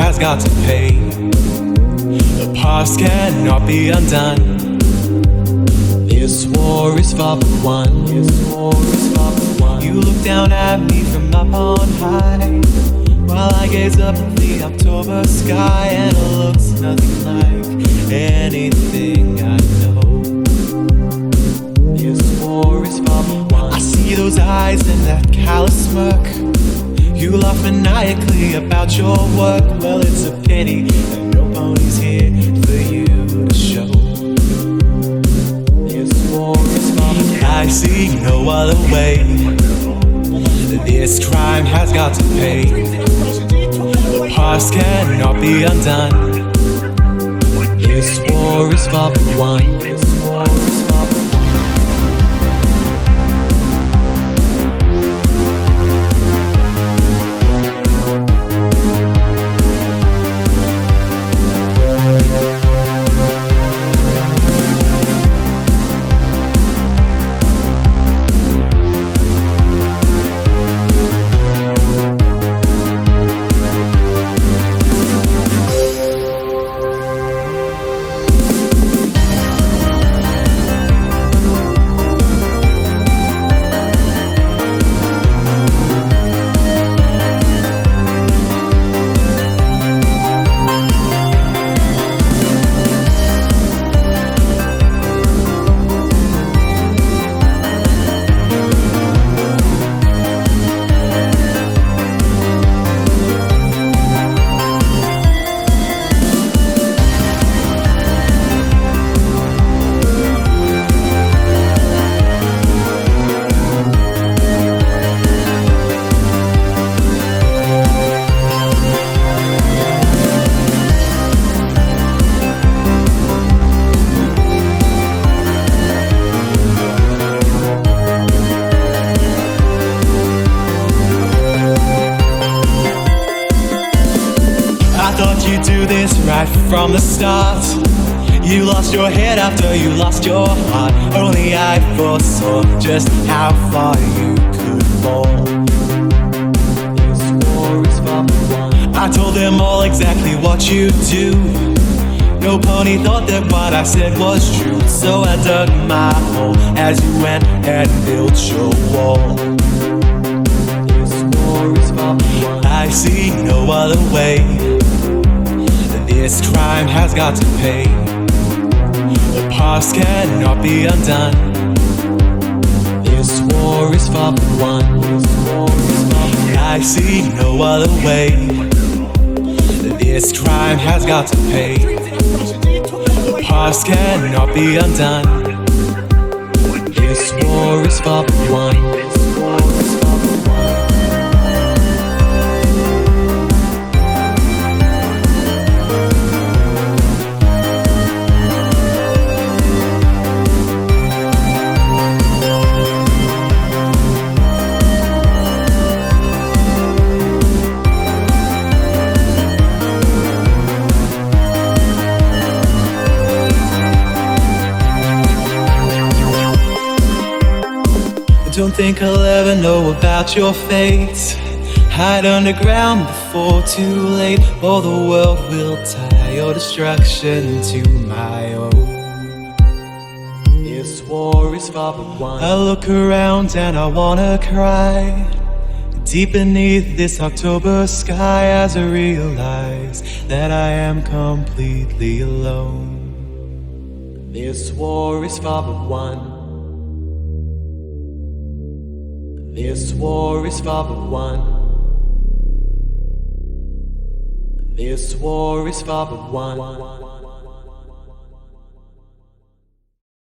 has got to pay. The past cannot be undone. This war is far but one. You look down at me from up on high, while I gaze up at the October sky, and it looks nothing like anything I know. This war is far but one. I see those eyes and that callous smirk. You laugh maniacally about your work. Well, it's a pity that no pony's here for you to show. This war is far but one. I see no other way. This crime has got to pay. The past cannot be undone. This war is far but one. This war is far but one. You do this right from the start. You lost your head after you lost your heart. Only I foresaw just how far you could fall. This war is far but one. I told them all exactly what you do. No pony thought that what I said was true. So I dug my hole as you went and built your wall. This war is far but one. I see no other way. This crime has got to pay. The past cannot be undone. This war is far but one. I see no other way. This crime has got to pay. The past cannot be undone. This war is far but one. Don't think I'll ever know about your fate. Hide underground before too late, or the world will tie your destruction to my own. This war is far but one. I look around and I wanna cry. Deep beneath this October sky, as I realize that I am completely alone. This war is far but one. This war is far but one. This war is far but one.